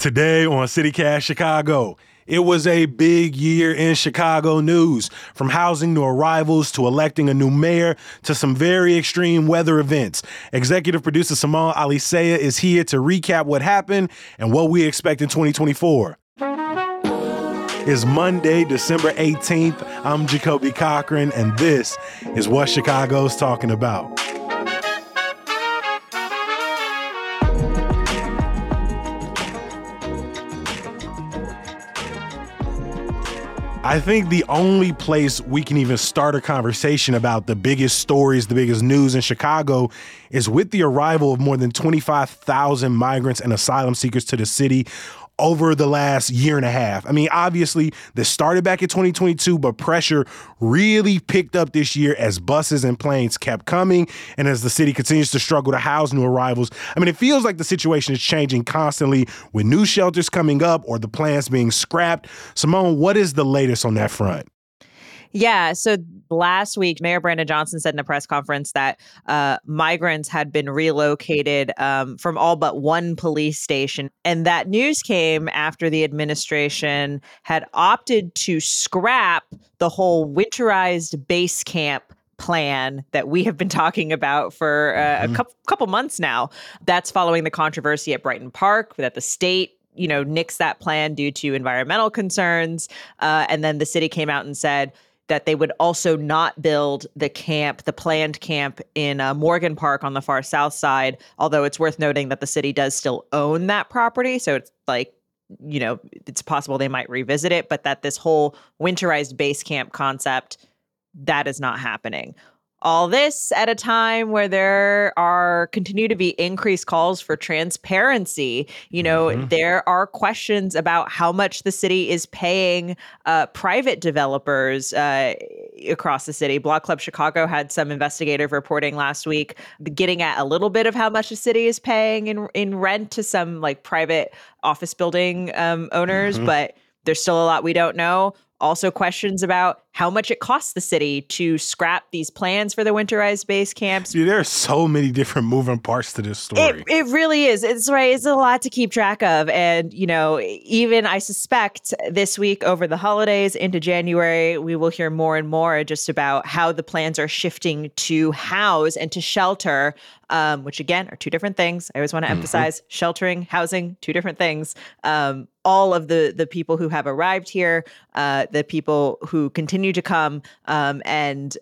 Today on CityCast Chicago, it was a big year in Chicago news. From housing to arrivals to electing a new mayor to some very extreme weather events. Executive producer Simone Alicea is here to recap what happened and what we expect in 2024. It's Monday, December 18th. I'm Jacoby Cochran, and this is what Chicago's talking about. I think the only place we can even start a conversation about the biggest stories, the biggest news in Chicago is with the arrival of more than 25,000 migrants and asylum seekers to the city over the last year and a half. I mean, obviously, this started back in 2022, but pressure really picked up this year as buses and planes kept coming and as the city continues to struggle to house new arrivals. I mean, it feels like the situation is changing constantly with new shelters coming up or the plans being scrapped. Simone, what is the latest on that front? Yeah. So last week, Mayor Brandon Johnson said in a press conference that migrants had been relocated from all but one police station. And that news came after the administration had opted to scrap the whole winterized base camp plan that we have been talking about for a couple months now. That's following the controversy at Brighton Park that the state nixed that plan due to environmental concerns. And then the city came out and said that they would also not build the planned camp in Morgan Park on the far south side, although it's worth noting that the city does still own that property. So it's like, it's possible they might revisit it, but that this whole winterized base camp concept, that is not happening. All this at a time where there continue to be increased calls for transparency. There are questions about how much the city is paying private developers across the city. Block Club Chicago had some investigative reporting last week getting at a little bit of how much the city is paying in rent to some like private office building owners, but there's still a lot we don't know. Also questions about how much it costs the city to scrap these plans for the winterized base camps. Dude, there are so many different moving parts to this story. It really is. It's right. It's a lot to keep track of. And, even I suspect this week over the holidays into January, we will hear more and more just about how the plans are shifting to house and to shelter, which again are two different things. I always want to emphasize sheltering, housing, two different things. All of the people who have arrived here, the people who continue to come, and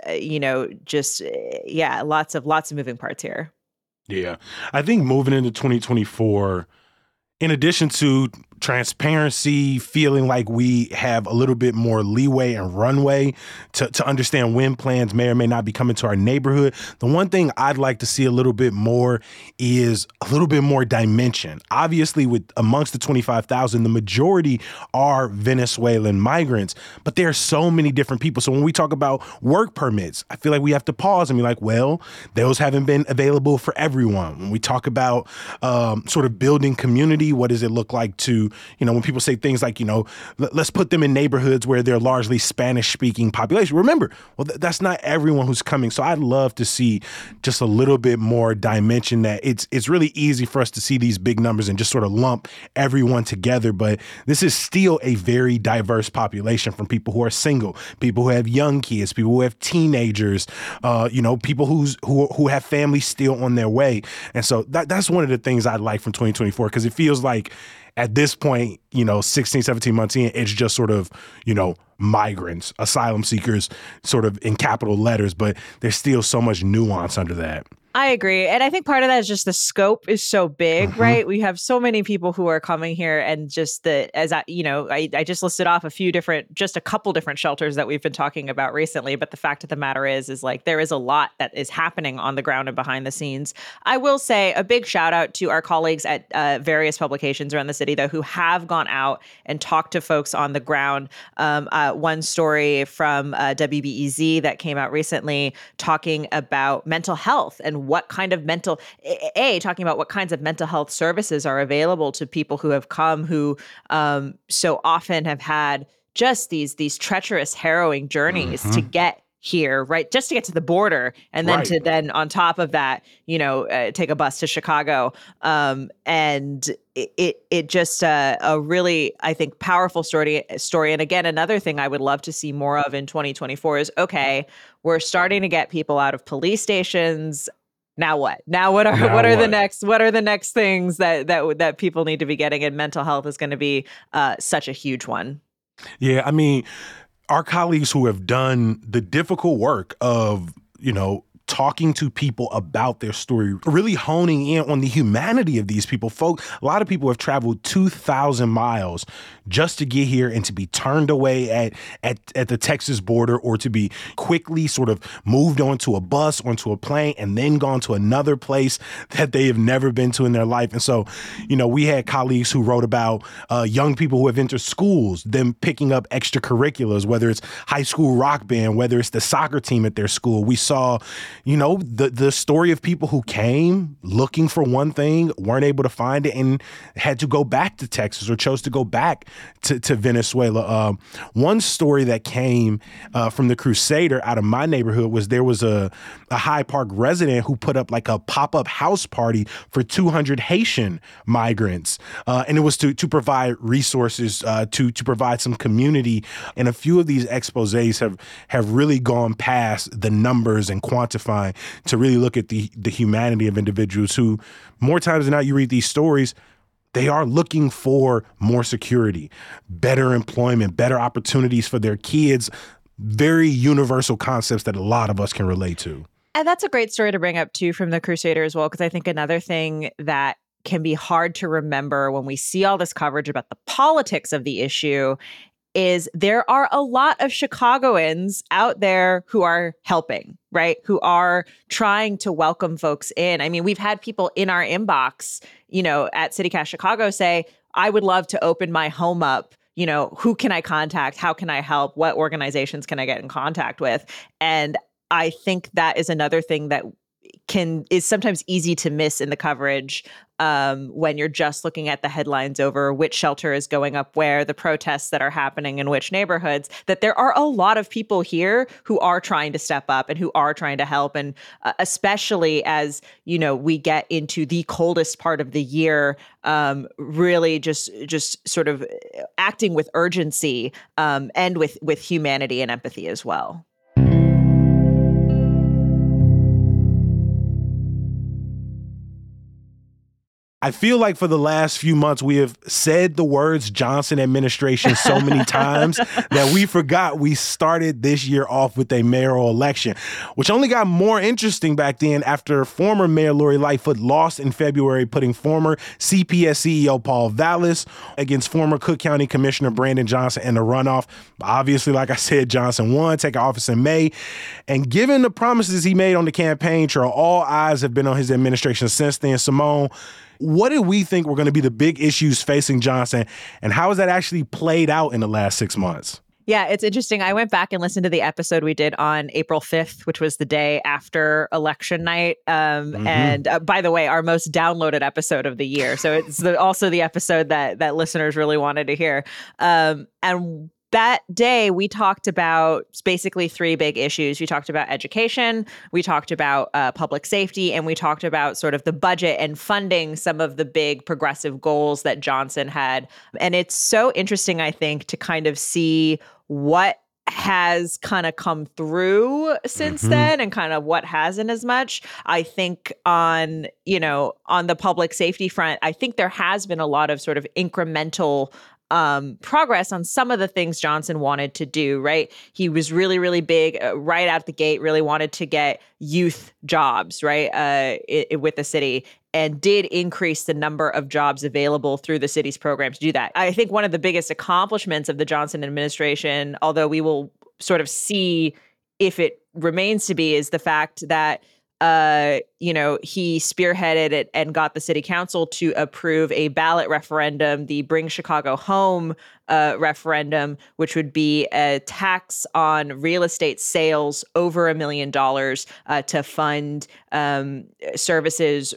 lots of moving parts here. Yeah, I think moving into 2024, in addition to transparency, feeling like we have a little bit more leeway and runway to understand when plans may or may not be coming to our neighborhood. The one thing I'd like to see a little bit more is a little bit more dimension. Obviously, with amongst the 25,000, the majority are Venezuelan migrants, but there are so many different people. So when we talk about work permits, I feel like we have to pause and be like, well, those haven't been available for everyone. When we talk about sort of building community, what does it look like to when people say things like, let's put them in neighborhoods where they're largely Spanish-speaking population. Remember, well, that's not everyone who's coming. So I'd love to see just a little bit more dimension that it's really easy for us to see these big numbers and just sort of lump everyone together. But this is still a very diverse population from people who are single, people who have young kids, people who have teenagers, people who have families still on their way. And so that's one of the things I'd like from 2024, because it feels like at this point, 16, 17 months in, it's just sort of, migrants, asylum seekers, sort of in capital letters, but there's still so much nuance under that. I agree. And I think part of that is just the scope is so big, right? We have so many people who are coming here, and just I just listed off a couple different shelters that we've been talking about recently. But the fact of the matter is like there is a lot that is happening on the ground and behind the scenes. I will say a big shout out to our colleagues at various publications around the city, though, who have gone out and talked to folks on the ground. One story from WBEZ that came out recently talking about mental health and what kind of talking about what kinds of mental health services are available to people who have come, who so often have had just these treacherous, harrowing journeys to get here, right? Just to get to the border, and then to then on top of that, take a bus to Chicago. And it just a really, I think, powerful story. And again, another thing I would love to see more of in 2024 is, okay, we're starting to get people out of police stations. Now what? What are the next things that people need to be getting? And mental health is going to be such a huge one. Yeah, I mean, our colleagues who have done the difficult work of, talking to people about their story, really honing in on the humanity of these people. A lot of people have traveled 2,000 miles just to get here and to be turned away at the Texas border, or to be quickly sort of moved onto a bus, onto a plane, and then gone to another place that they have never been to in their life. And so, we had colleagues who wrote about young people who have entered schools, them picking up extracurriculars, whether it's high school rock band, whether it's the soccer team at their school. We saw the story of people who came looking for one thing, weren't able to find it, and had to go back to Texas or chose to go back to Venezuela. One story that came from the Crusader out of my neighborhood was there was a Hyde Park resident who put up like a pop-up house party for 200 Haitian migrants. And it was to provide resources, to provide some community. And a few of these exposés have really gone past the numbers and quantifying to really look at the humanity of individuals who, more times than not, you read these stories, they are looking for more security, better employment, better opportunities for their kids, very universal concepts that a lot of us can relate to. And that's a great story to bring up, too, from the Crusader as well, because I think another thing that can be hard to remember when we see all this coverage about the politics of the issue is there are a lot of Chicagoans out there who are helping, right? Who are trying to welcome folks in. I mean, we've had people in our inbox, at CityCast Chicago say, I would love to open my home up. Who can I contact? How can I help? What organizations can I get in contact with? And I think that is another thing that is sometimes easy to miss in the coverage when you're just looking at the headlines over which shelter is going up where, the protests that are happening in which neighborhoods, that there are a lot of people here who are trying to step up and who are trying to help. And especially as, we get into the coldest part of the year, really just sort of acting with urgency and with humanity and empathy as well. I feel like for the last few months, we have said the words Johnson administration so many times that we forgot we started this year off with a mayoral election, which only got more interesting back then after former Mayor Lori Lightfoot lost in February, putting former CPS CEO Paul Vallas against former Cook County Commissioner Brandon Johnson in the runoff. Obviously, like I said, Johnson won, taking office in May. And given the promises he made on the campaign trail, all eyes have been on his administration since then. Simone, what do we think were going to be the big issues facing Johnson, and how has that actually played out in the last 6 months? Yeah, it's interesting. I went back and listened to the episode we did on April 5th, which was the day after election night. And by the way, our most downloaded episode of the year. So it's also the episode that listeners really wanted to hear. And that day, we talked about basically three big issues. We talked about education, we talked about public safety, and we talked about sort of the budget and funding some of the big progressive goals that Johnson had. And it's so interesting, I think, to kind of see what has kind of come through since then and kind of what hasn't as much. I think on the public safety front, I think there has been a lot of sort of incremental progress on some of the things Johnson wanted to do, right? He was really, really big right out the gate, really wanted to get youth jobs, right, with the city, and did increase the number of jobs available through the city's program to do that. I think one of the biggest accomplishments of the Johnson administration, although we will sort of see if it remains to be, is the fact that he spearheaded it and got the city council to approve a ballot referendum, the Bring Chicago Home referendum, which would be a tax on real estate sales over $1 million to fund services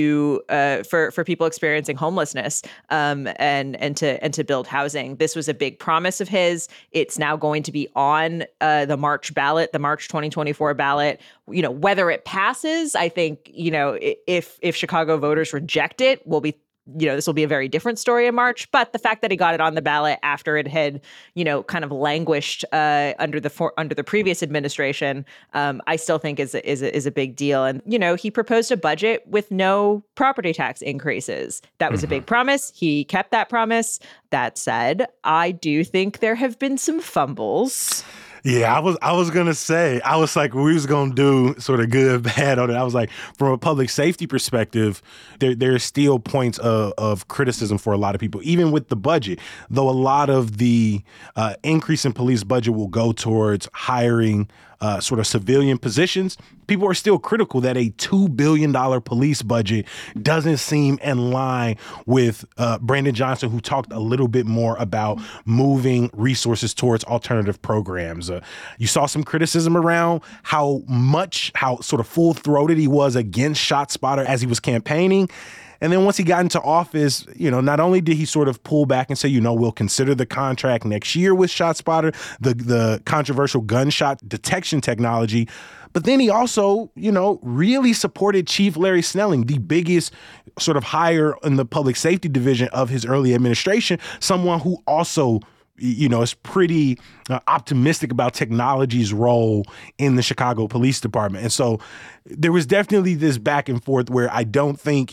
for people experiencing homelessness, and to build housing. This was a big promise of his. It's now going to be on the March ballot, the March 2024 ballot. Whether it passes, I think, if Chicago voters reject it, this will be a very different story in March. But the fact that he got it on the ballot after it had, kind of languished under the previous administration, I still think is a big deal. And he proposed a budget with no property tax increases. That was a big promise. He kept that promise. That said, I do think there have been some fumbles. Yeah, I was gonna say, I was like, we was gonna do sort of good, bad on it. I was like, from a public safety perspective, there's still points of criticism for a lot of people, even with the budget. Though a lot of the increase in police budget will go towards hiring sort of civilian positions, people are still critical that a $2 billion police budget doesn't seem in line with Brandon Johnson, who talked a little bit more about moving resources towards alternative programs. You saw some criticism around how sort of full-throated he was against ShotSpotter as he was campaigning. And then once he got into office, not only did he sort of pull back and say, we'll consider the contract next year with ShotSpotter, the controversial gunshot detection technology, but then he also, really supported Chief Larry Snelling, the biggest sort of hire in the public safety division of his early administration, someone who also is pretty optimistic about technology's role in the Chicago Police Department. And so there was definitely this back and forth where I don't think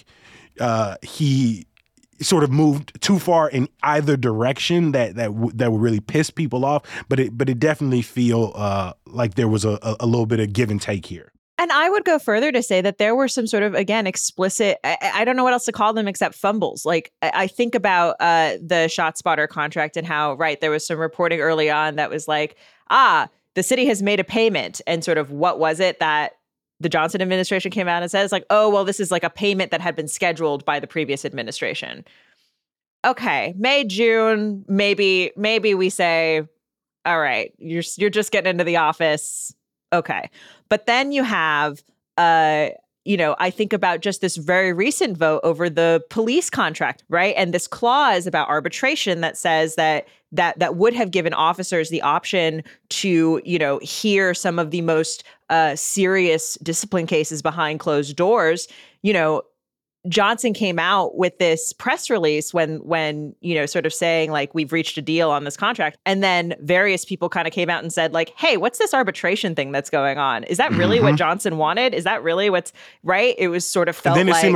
he sort of moved too far in either direction that would really piss people off. But it definitely feel like there was a little bit of give and take here. And I would go further to say that there were some sort of, again, explicit, I don't know what else to call them except fumbles. Like, I think about the ShotSpotter contract and how, right, there was some reporting early on that was like, the city has made a payment. And sort of what was it that the Johnson administration came out and says, like, oh, well, this is like a payment that had been scheduled by the previous administration. Okay, May, June, maybe we say, all right, you're just getting into the office. Okay. But then you have, I think about just this very recent vote over the police contract, right? And this clause about arbitration that says that would have given officers the option to, hear some of the most serious discipline cases behind closed doors. Johnson came out with this press release when sort of saying like, we've reached a deal on this contract. And then various people kind of came out and said like, hey, what's this arbitration thing that's going on? Is that really what Johnson wanted? Is that really what's right? It was sort of felt like. And then it seemed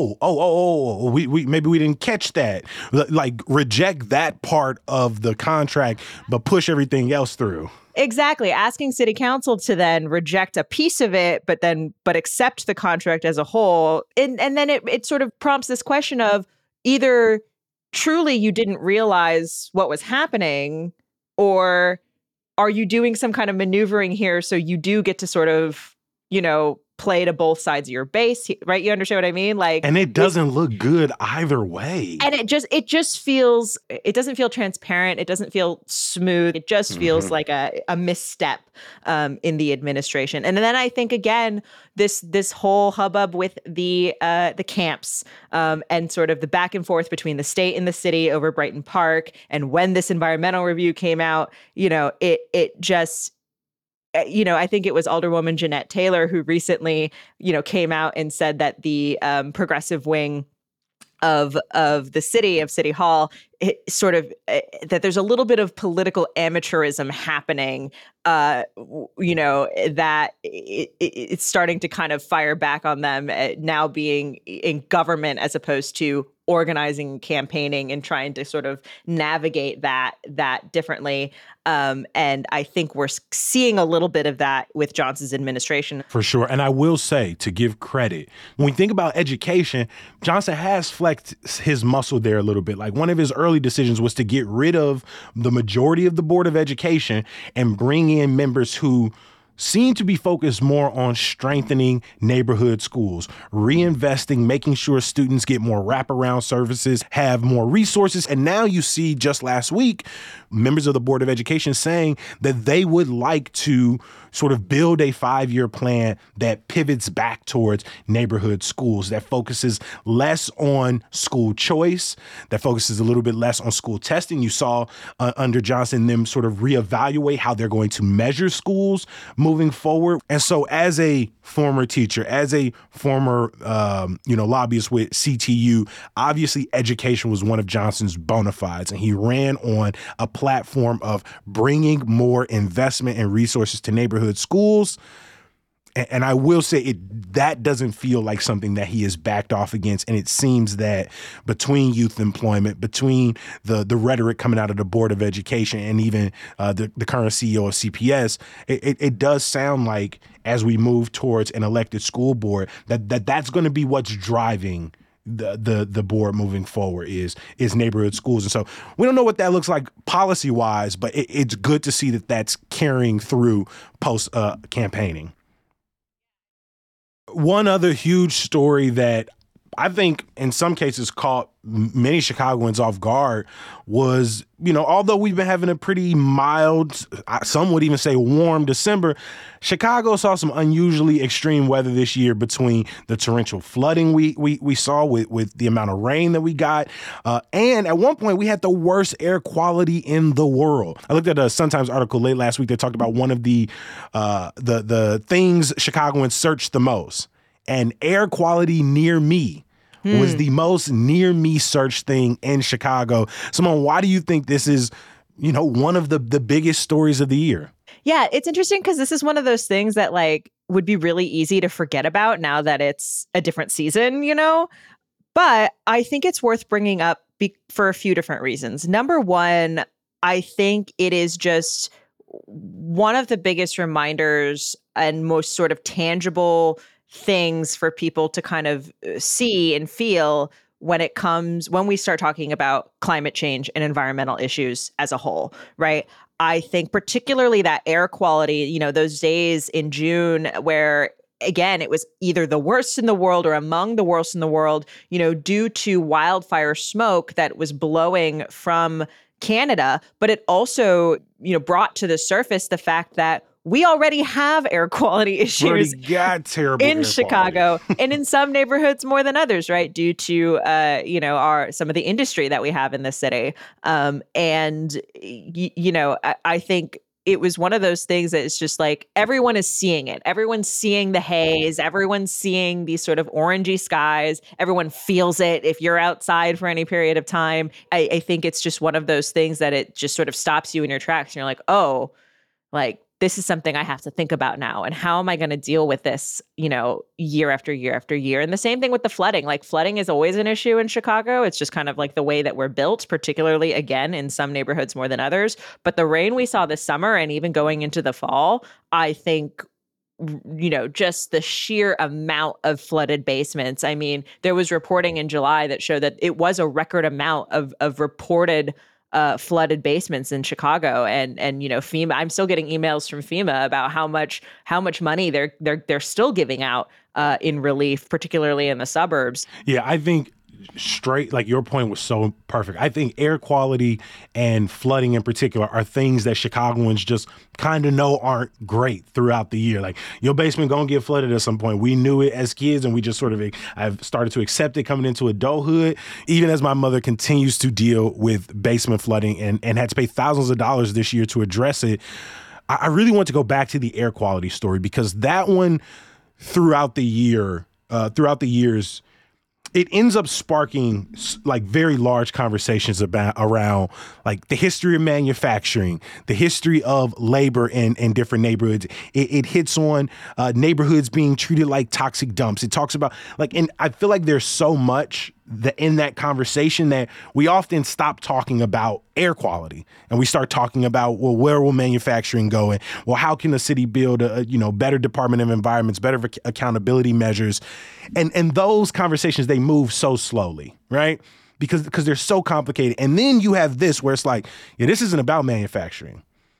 like, we maybe we didn't catch that. Like reject that part of the contract, but push everything else through. Exactly. Asking city council to then reject a piece of it, but accept the contract as a whole. And then it sort of prompts this question of either truly you didn't realize what was happening, or are you doing some kind of maneuvering here so you do get to sort of, play to both sides of your base, right? You understand what I mean? Like, and it doesn't look good either way. And it just feels, it doesn't feel transparent. It doesn't feel smooth. It just feels like a misstep in the administration. And then I think again, this whole hubbub with the camps and sort of the back and forth between the state and the city over Brighton Park, and when this environmental review came out, it just. I think it was Alderwoman Jeanette Taylor who recently, came out and said that the progressive wing of the city, of City Hall, that there's a little bit of political amateurism happening, that it's starting to kind of fire back on them now being in government as opposed to organizing, campaigning, and trying to sort of navigate that differently. And I think we're seeing a little bit of that with Johnson's administration. For sure. And I will say, to give credit, when we think about education, Johnson has flexed his muscle there a little bit. Like, one of his early decisions was to get rid of the majority of the Board of Education and bring in members who seem to be focused more on strengthening neighborhood schools, reinvesting, making sure students get more wraparound services, have more resources. And now you see just last week, members of the Board of Education saying that they would like to sort of build a 5-year plan that pivots back towards neighborhood schools, that focuses less on school choice, that focuses a little bit less on school testing. You saw under Johnson them sort of reevaluate how they're going to measure schools moving forward. And so as a former teacher, as a former lobbyist with CTU, obviously education was one of Johnson's bona fides, and he ran on a platform of bringing more investment and resources to neighborhood schools. And I will say that doesn't feel like something that he has backed off against. And it seems that between youth employment, between the rhetoric coming out of the Board of Education and even the current CEO of CPS, it does sound like as we move towards an elected school board, that's going to be what's driving the board moving forward is neighborhood schools. And so we don't know what that looks like policy wise, but it's good to see that that's carrying through post campaigning. One other huge story that I think in some cases caught many Chicagoans off guard was, although we've been having a pretty mild, some would even say warm December, Chicago saw some unusually extreme weather this year between the torrential flooding we saw with the amount of rain that we got. And at one point we had the worst air quality in the world. I looked at a Sun-Times article late last week that talked about one of the things Chicagoans searched the most. And air quality near me was the most near me searched thing in Chicago. Simone, why do you think this is, one of the biggest stories of the year? Yeah, it's interesting because this is one of those things that would be really easy to forget about now that it's a different season, But I think it's worth bringing up for a few different reasons. Number one, I think it is just one of the biggest reminders and most sort of tangible things for people to kind of see and feel when we start talking about climate change and environmental issues as a whole, right? I think particularly that air quality, those days in June where, again, it was either the worst in the world or among the worst in the world, due to wildfire smoke that was blowing from Canada. But it also, brought to the surface the fact that we already have air quality issues in Chicago and in some neighborhoods more than others, right? Due to, some of the industry that we have in the city. I think it was one of those things that it's just like everyone is seeing it. Everyone's seeing the haze. Everyone's seeing these sort of orangey skies. Everyone feels it if you're outside for any period of time. I think it's just one of those things that it just sort of stops you in your tracks. And you're like, oh, this is something I have to think about now. And how am I going to deal with this, year after year after year? And the same thing with the flooding. Flooding is always an issue in Chicago. It's just kind of the way that we're built, particularly, again, in some neighborhoods more than others. But the rain we saw this summer and even going into the fall, I think, just the sheer amount of flooded basements. I mean, there was reporting in July that showed that it was a record amount of reported flooded basements in Chicago, and FEMA. I'm still getting emails from FEMA about how much money they're still giving out in relief, particularly in the suburbs. Yeah, I think your point was so perfect. I think air quality and flooding in particular are things that Chicagoans just kind of know aren't great throughout the year. Your basement gonna get flooded at some point. We knew it as kids, and we just I've started to accept it coming into adulthood, even as my mother continues to deal with basement flooding and had to pay thousands of dollars this year to address it. I really want to go back to the air quality story because that one throughout the years, it ends up sparking very large conversations around the history of manufacturing, the history of labor in different neighborhoods. It hits on neighborhoods being treated like toxic dumps. It talks about and I feel like there's so much in that conversation that we often stop talking about air quality and we start talking about, well, where will manufacturing go? And well, how can the city build a better Department of Environments, better accountability measures? And those conversations, they move so slowly, right? Because they're so complicated. And then you have this where it's this isn't about manufacturing.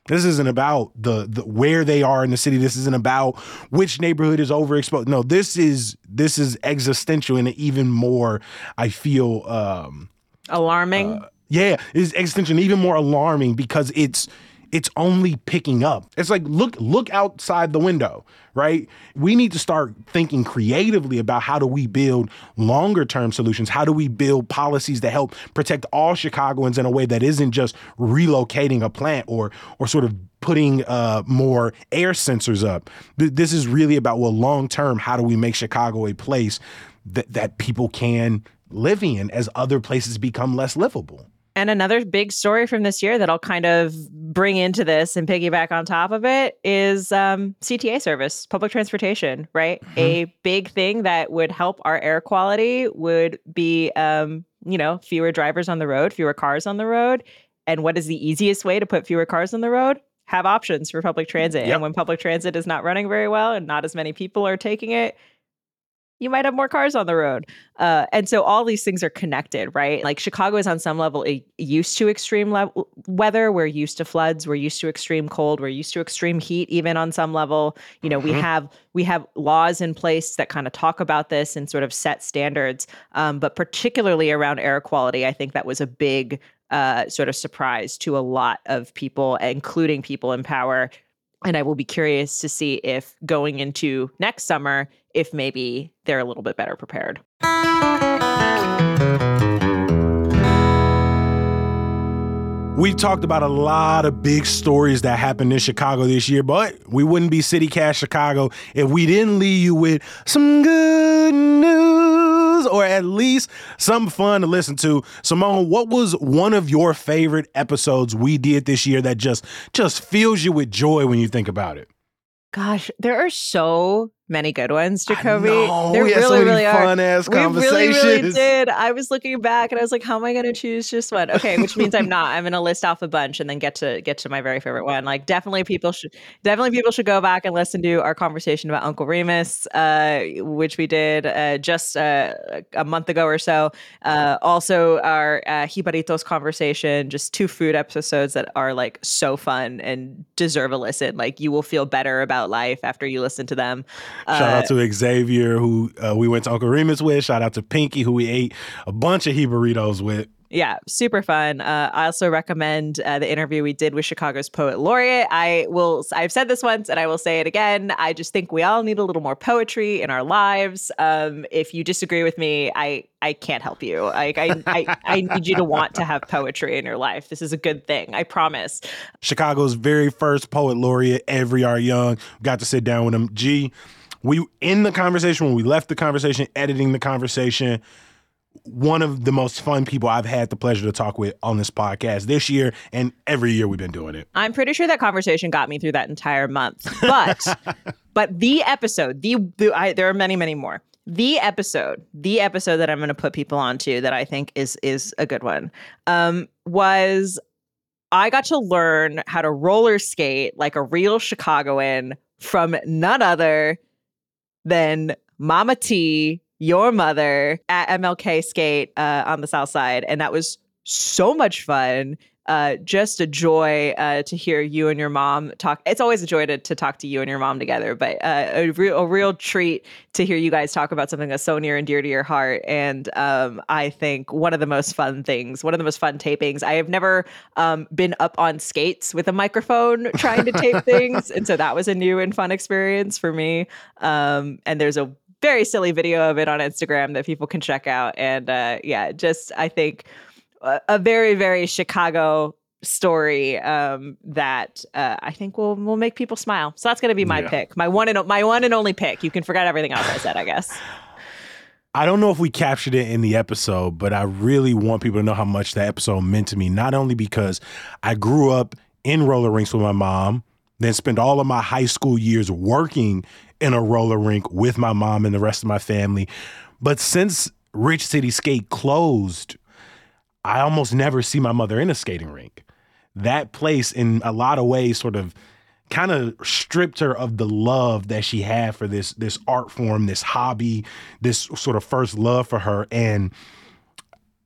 This isn't about the where they are in the city. This isn't about which neighborhood is overexposed. No, this is existential and even more, I feel, alarming. It's existential and even more alarming because it's only picking up. It's like, look outside the window, right? We need to start thinking creatively about how do we build longer term solutions? How do we build policies that help protect all Chicagoans in a way that isn't just relocating a plant or sort of putting more air sensors up? This is really about, well, long term, how do we make Chicago a place that people can live in as other places become less livable? And another big story from this year that I'll kind of bring into this and piggyback on top of it is CTA service, public transportation, right? Mm-hmm. A big thing that would help our air quality would be, fewer drivers on the road, fewer cars on the road. And what is the easiest way to put fewer cars on the road? Have options for public transit. Yep. And when public transit is not running very well and not as many people are taking it, you might have more cars on the road. And so all these things are connected, right? Like Chicago is on some level used to extreme weather. We're used to floods. We're used to extreme cold. We're used to extreme heat, even on some level. Mm-hmm. we have laws in place that kind of talk about this and sort of set standards. But particularly around air quality, I think that was a big sort of surprise to a lot of people, including people in power. And I will be curious to see if going into next summer, if maybe they're a little bit better prepared. We talked about a lot of big stories that happened in Chicago this year, but we wouldn't be CityCast Chicago if we didn't leave you with some good news, or at least some fun to listen to. Simone, what was one of your favorite episodes we did this year that just fills you with joy when you think about it? Gosh, there are so many good ones, Jacoby. There we had so many fun-ass conversations. We really did. I was looking back and I was like, how am I going to choose just one? Okay, which means I'm not. I'm going to list off a bunch and then get to my very favorite one. Like definitely people should go back and listen to our conversation about Uncle Remus, which we did just a month ago or so. Also our Jibaritos conversation, just 2 food episodes that are like so fun and deserve a listen. Like you will feel better about life after you listen to them. Shout out to Xavier, who we went to Uncle Remus with. Shout out to Pinky, who we ate a bunch of Jibaritos with. Yeah, super fun. I also recommend the interview we did with Chicago's Poet Laureate. I've said this once and I will say it again. I just think we all need a little more poetry in our lives. If you disagree with me, I can't help you. I need you to want to have poetry in your life. This is a good thing. I promise. Chicago's very first Poet Laureate, Every Art Young. Got to sit down with him. We in the conversation, when we left the conversation, editing the conversation, one of the most fun people I've had the pleasure to talk with on this podcast this year and every year we've been doing it. I'm pretty sure that conversation got me through that entire month. But the episode, there are many, many more. The episode that I'm going to put people onto that I think is a good one was I got to learn how to roller skate like a real Chicagoan from none other than Mama T, your mother, at MLK Skate on the South Side. And that was so much fun. Just a joy to hear you and your mom talk. It's always a joy to talk to you and your mom together, but a real treat to hear you guys talk about something that's so near and dear to your heart. And I think one of the most fun tapings. I have never been up on skates with a microphone trying to tape things. And so that was a new and fun experience for me. And there's a very silly video of it on Instagram that people can check out. And I think a very, very Chicago story that I think will make people smile. So that's going to be my pick, my one and only pick. You can forget everything else I said, I guess. I don't know if we captured it in the episode, but I really want people to know how much that episode meant to me. Not only because I grew up in roller rinks with my mom, then spent all of my high school years working in a roller rink with my mom and the rest of my family, but since Rich City Skate closed, I almost never see my mother in a skating rink. That place, in a lot of ways, sort of kind of stripped her of the love that she had for this art form, this hobby, this sort of first love for her. And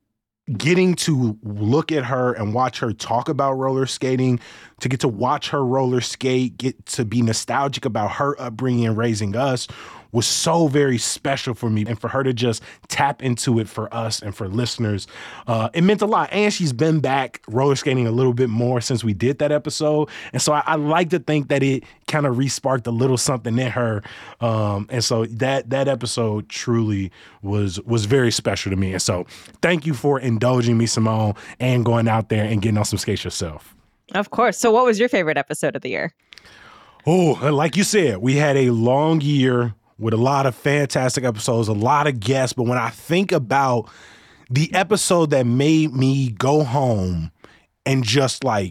getting to look at her and watch her talk about roller skating, to get to watch her roller skate, get to be nostalgic about her upbringing and raising us was so very special for me. And for her to just tap into it for us and for listeners, it meant a lot. And she's been back roller skating a little bit more since we did that episode. And so I like to think that it kind of re-sparked a little something in her. And so that episode truly was very special to me. And so thank you for indulging me, Simone, and going out there and getting on some skates yourself. Of course. So what was your favorite episode of the year? Oh, like you said, we had a long year with a lot of fantastic episodes, a lot of guests. But when I think about the episode that made me go home and just like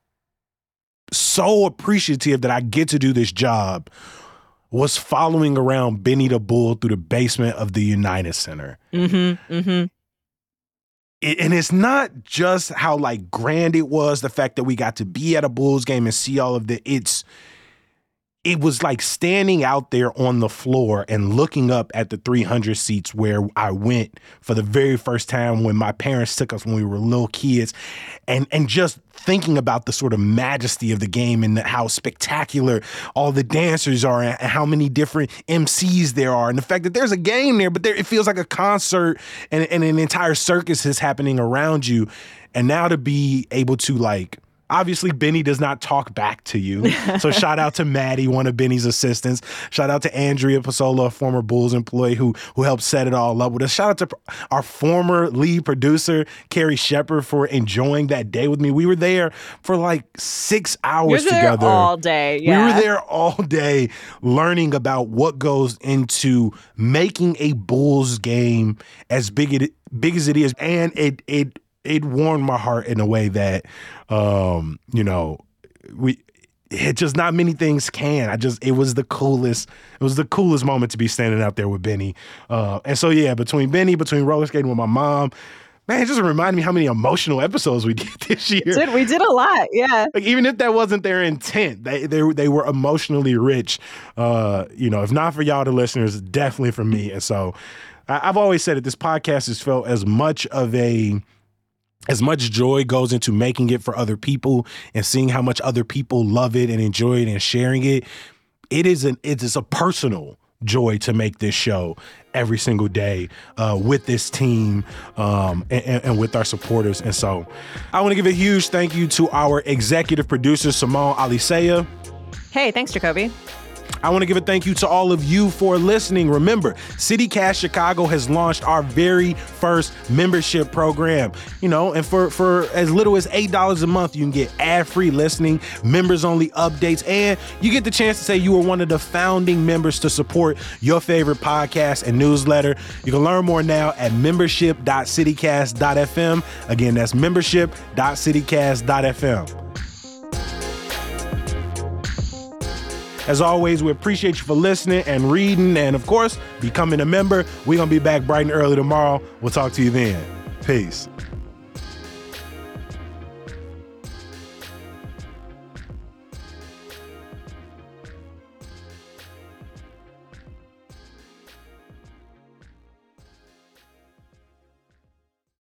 so appreciative that I get to do this job was following around Benny the Bull through the basement of the United Center. Mm-hmm. Mm-hmm. And it's not just how like grand it was, the fact that we got to be at a Bulls game and see all of it was like standing out there on the floor and looking up at the 300 seats where I went for the very first time when my parents took us when we were little kids, and just thinking about the sort of majesty of the game and how spectacular all the dancers are and how many different MCs there are, and the fact that there's a game there, but it feels like a concert and an entire circus is happening around you. And now to be able to like, obviously, Benny does not talk back to you. So shout out to Maddie, one of Benny's assistants. Shout out to Andrea Pasola, a former Bulls employee who helped set it all up with us. Shout out to our former lead producer, Carrie Shepard, for enjoying that day with me. We were there for like 6 hours together. You were there all day. Yeah. We were there all day learning about what goes into making a Bulls game as big as it is. And it warmed my heart in a way that, it just not many things can. It was the coolest moment to be standing out there with Benny. And so, yeah, between roller skating with my mom, man, it just reminded me how many emotional episodes we did this year. We did a lot, yeah. Like, even if that wasn't their intent, they were emotionally rich. If not for y'all, the listeners, definitely for me. And so I've always said that this podcast has felt as much joy goes into making it for other people and seeing how much other people love it and enjoy it and sharing it. It is a personal joy to make this show every single day with this team and with our supporters. And so I want to give a huge thank you to our executive producer, Simone Alisea. Hey, thanks, Jacoby. I want to give a thank you to all of you for listening. Remember, CityCast Chicago has launched our very first membership program. And for as little as $8 a month, you can get ad-free listening, members-only updates, and you get the chance to say you were one of the founding members to support your favorite podcast and newsletter. You can learn more now at membership.citycast.fm. Again, that's membership.citycast.fm. As always, we appreciate you for listening and reading and, of course, becoming a member. We're going to be back bright and early tomorrow. We'll talk to you then. Peace.